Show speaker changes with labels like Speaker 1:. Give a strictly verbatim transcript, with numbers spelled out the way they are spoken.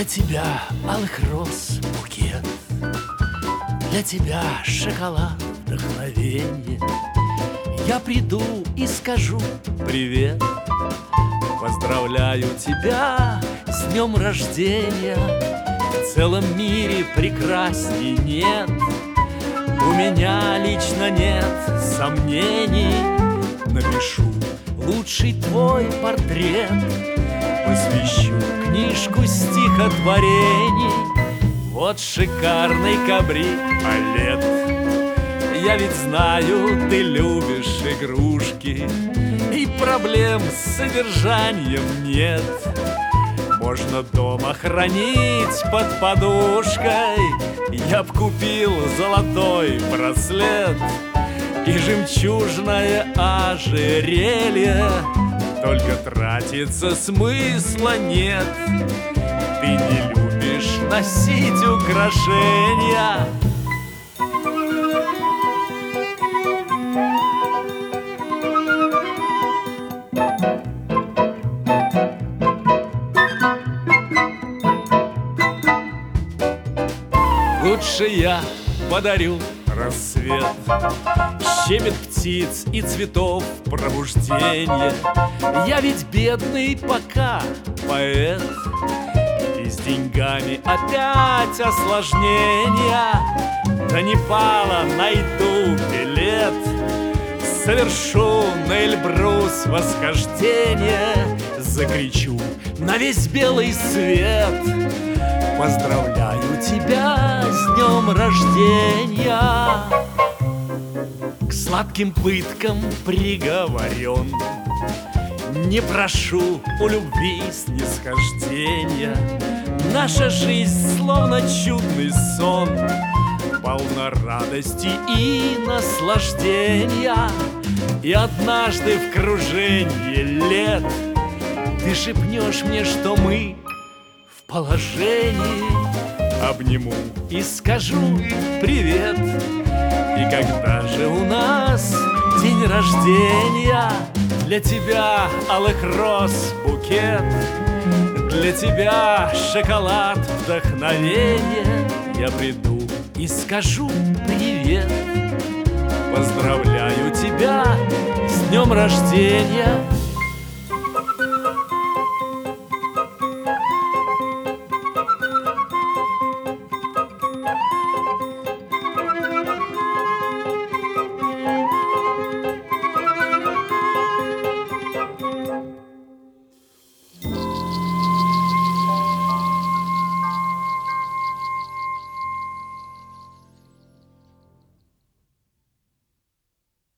Speaker 1: тебя алых роз букет, для тебя шоколад, вдохновенье. Я приду и скажу привет. Поздравляю тебя с днем рождения. В целом мире прекрасней нет. У меня лично нет сомнений. Напишу лучший твой портрет, посвящу книжку стихотворений. Вот шикарный кабриолет. Я ведь знаю, ты любишь игрушки, и проблем с содержанием нет. Можно дома хранить под подушкой. Я б купил золотой браслет и жемчужное ожерелье. Только тратиться смысла нет. Ты не любишь носить украшения. Лучше я подарю рассвет, щебет птиц и цветов пробужденье. Я ведь бедный пока поэт, и с деньгами опять осложнения. До Непала найду билет, совершу на Эльбрус восхождение, закричу на весь белый свет: поздравляю тебя с днем рождения. К сладким пыткам приговорен, не прошу у любви снисхождения. Наша жизнь словно чудный сон, полна радости и наслаждения. И однажды в круженье лет ты шепнешь мне, что мы в положении. Обниму и скажу привет. И когда же у нас день рождения? Для тебя алых роз букет, для тебя шоколад вдохновенье. Я приду и скажу привет. Поздравляю тебя с днем рождения.